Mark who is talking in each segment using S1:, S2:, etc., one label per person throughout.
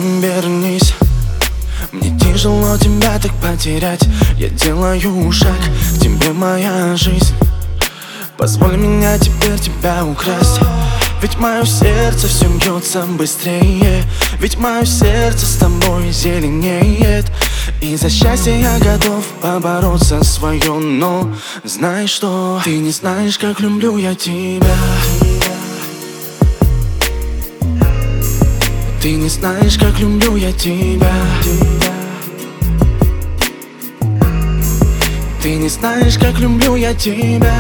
S1: вернись. Мне тяжело тебя так потерять. Я делаю шаг к тебе, моя жизнь. Позволь меня теперь тебя украсть. Ведь мое сердце все бьется быстрее. Ведь мое сердце с тобой зеленеет. И за счастье я готов побороться свое. Но знай, что ты не знаешь, как люблю я тебя. Ты не знаешь, как люблю я тебя. Ты не знаешь, как люблю я тебя.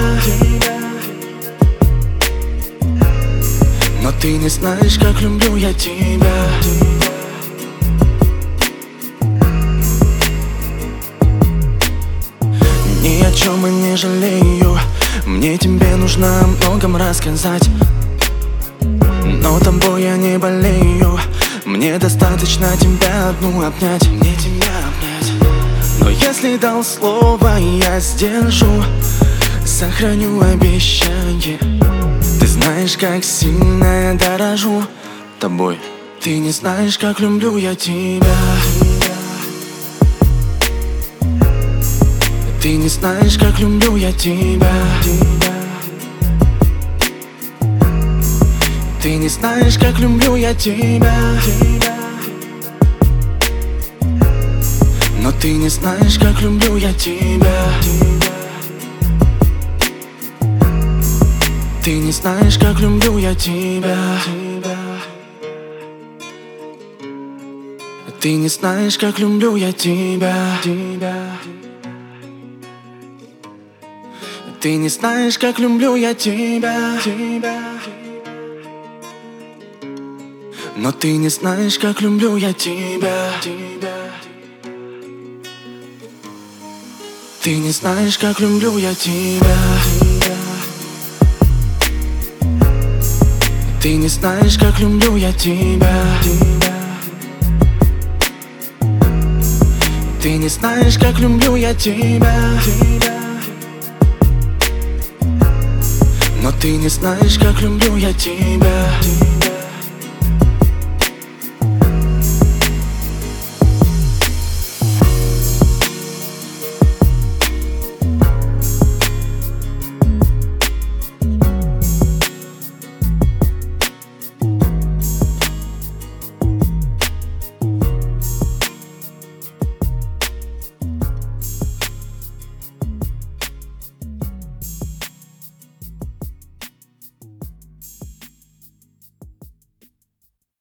S1: Но ты не знаешь, как люблю я тебя. Ни о чем и не жалею. Мне тебе нужно о многом рассказать. Но тобой я не болею. Мне достаточно тебя одну обнять. Мне тебя обнять. Но если дал слово, я сдержу. Сохраню обещание. Ты знаешь, как сильно я дорожу тобой. Ты не знаешь, как люблю я тебя. Ты не знаешь, как люблю я тебя. Ты не знаешь, как люблю я тебя. Но ты не знаешь, как люблю я тебя. Ты не знаешь, как люблю я тебя. Ты не знаешь, как люблю я тебя. Ты не знаешь, как люблю я тебя. Но ты не знаешь, как люблю я тебя. Ты не знаешь, как люблю я тебя. Ты не знаешь, как люблю я тебя. Ты не знаешь, как люблю я тебя. Но ты не знаешь, как люблю я тебя.